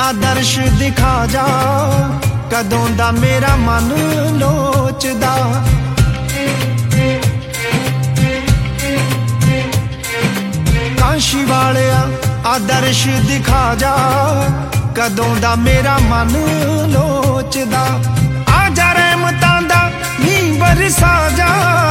आदर्श दिखा जा, कदों दा मेरा मन लोचदा। काशी वालिया आदर्श दिखा जा, कदों दा मेरा मन लोचदा। आजा रहमतां दा मींह बरसा जा,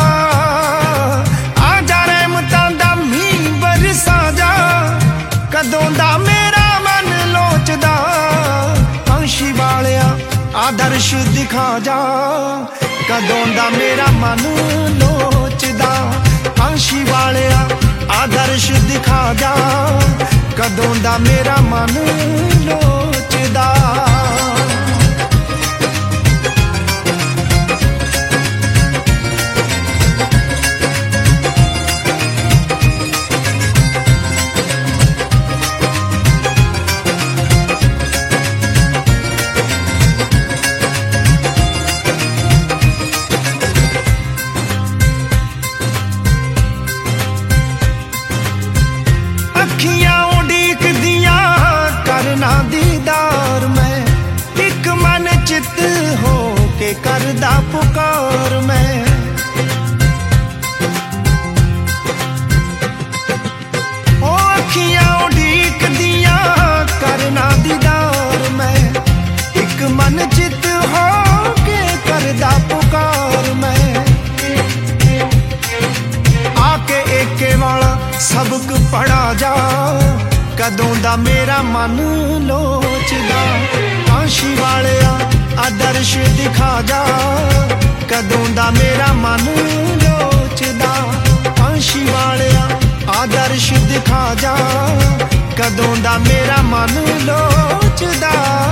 आजा रहमतां दा मींह बरसा जा, कदों दा मेरा मन लोचदा। काशी वालिया आदर्श दिखा जा, कदों दा मेरा मन लोचदा। काशी वालिया आदर्श दिखा जा, कदों दा मेरा मन लोचदा। अखियां उड़ीक दिया करना दीदार मैं, एक मन चित हो के करदा पुकार मैं। ओ अखियां उड़ीक दिया करना दीदार मैं, एक मन चित हो के करदा पुकार मैं। आके एके वाला सबक पढ़ा जा, कदों दा मेरा मन लोचदा। काशी वालिया आदर्श दिखा जा, कदों दा मेरा मन लोचदा। काशी वालिया आदर्श दिखा जा, कदों दा मेरा मन लोचदा।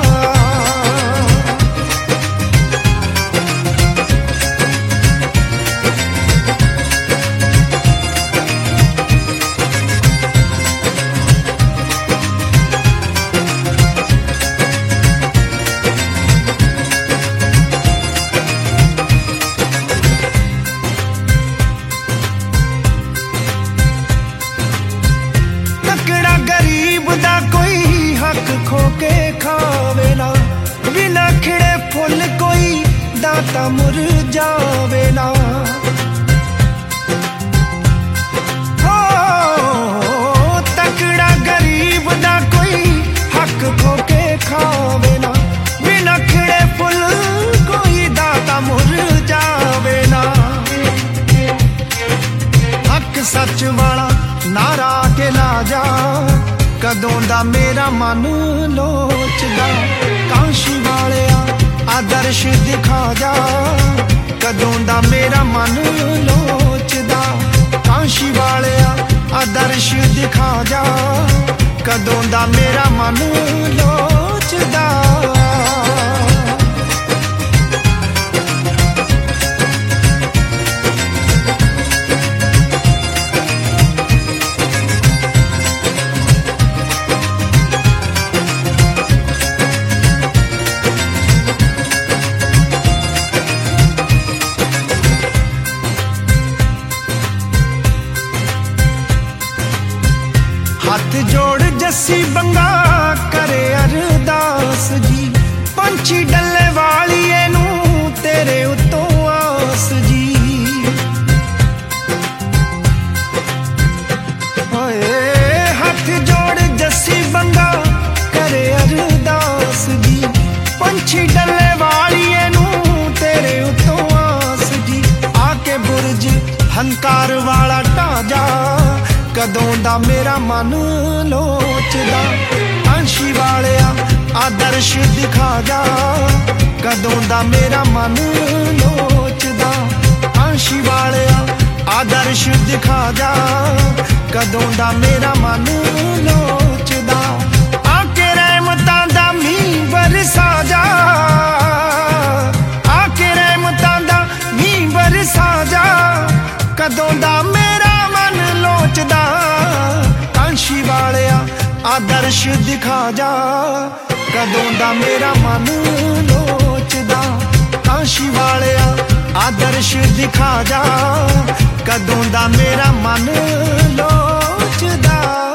गरीब दा कोई हक खो के खावे ना, बिना खिड़े फुल कोई दाता मुरझावे ना। हो तकड़ा गरीब दा कोई हक खो के खावे ना, बिना खिड़े फुल कोई दाता मुरझावे ना। हक सच वाला नारा के ला जा, कदों दा मेरा मन लोचदा। काशी वालिया आदर्श दिखा जा, कदों दा मेरा मन लोचदा। काशी वालिया आदर्श दिखा जा, कदों दा मेरा मन लोचदा। हाथ जोड़ जस्सी बंगा करे अरदास जी, पंछी डल्ले वालिए नू तेरे उत्तों आस जी। ओए हाथ जोड़ जस्सी बंगा करे अरदास जी, पंछी डल्ले वालिए नू तेरे उत्तों आस जी। आके बुरज हंकार वाला ढा जा, कदों दा मेरा मन लोचदा। काशी वालिया आदर्श दिखा जा, कदों दा मेरा मन लोचदा। काशी वालिया आदर्श दिखा जा, कदों दा मेरा मन लोचदा। आके रहमतां दा मींह बरसा जा, आके रहमतां दा मींह बरसा जा, कदों दा मेरा मन लोचदा। काशी वालिया आदर्श दिखा जा, कदों दा मेरा मन लोचदा। काशी वालिया आदर्श दिखा जा, कदों दा मेरा मन लोचदा।